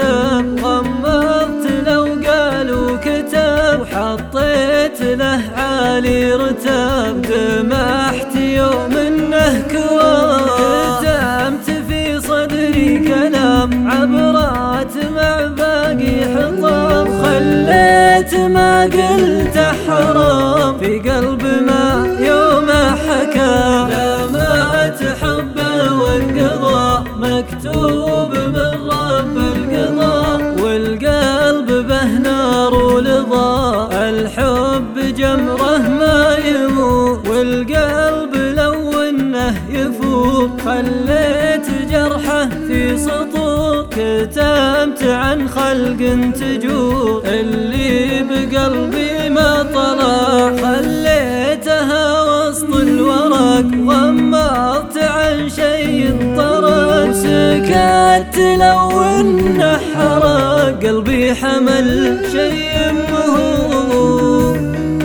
عتاب، غمضت لو قالوا كتاب وحطيت له عالي رتاب، دمحت يوم انه كواب، كتمت في صدري كلام عبرات مع باقي حطام، خليت ما قلت حرام في قلب ما يوم حكى، لا ما تحب والقضاء مكتوب من رب القضاء، والقلب به نار ولظى، الحب جمره ما يموت، والقلب لو انه يفوت، خليت جرحه في سطور، كتمت عن خلق تجور، اللي بقلبي ما طلع خليتها وسط الورق، غمضت عن شيء طرق، وسكت لو انه حرق، قلبي حمل شيء مهور.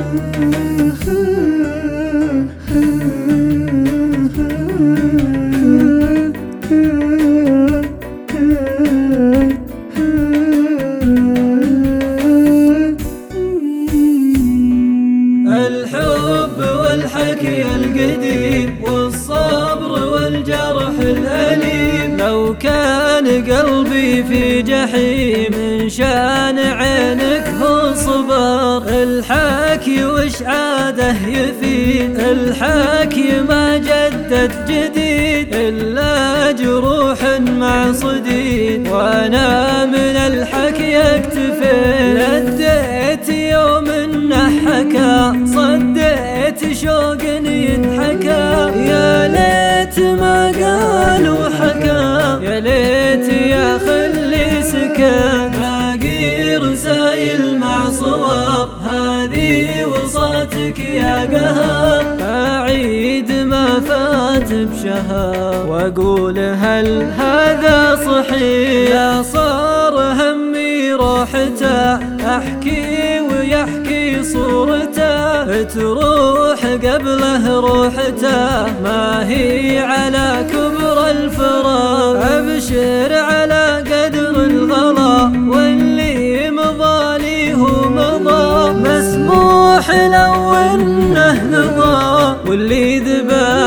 الحب والحكي القديم والصبر والجرح الأليم، لو كان قلبي في جحيم إن شان عينك هو صبر، الحكي وش عاده يفيد، الحكي ما جدد جديد إلا جروح مع صديد، وأنا من الحكي اكتفيت، لديت يوم انه حكى، صديت شوق ينحكى، يا ليت ما قالوا حكى، يا ليت يا خلي سكت، باقي رسايل مع صور، هذه وصاتك يا قهر، أعيد ما فات بشهر، وأقول هل هذا صحيح، لا صار همي روحته، أحكي ويحكي صورته، تروح قبله روحته، ما هي على كبر الفراق، أبشر على قدر الغلا، واللي مضى لي هو مضى، مسموح لو انه نضى، واللي ذبح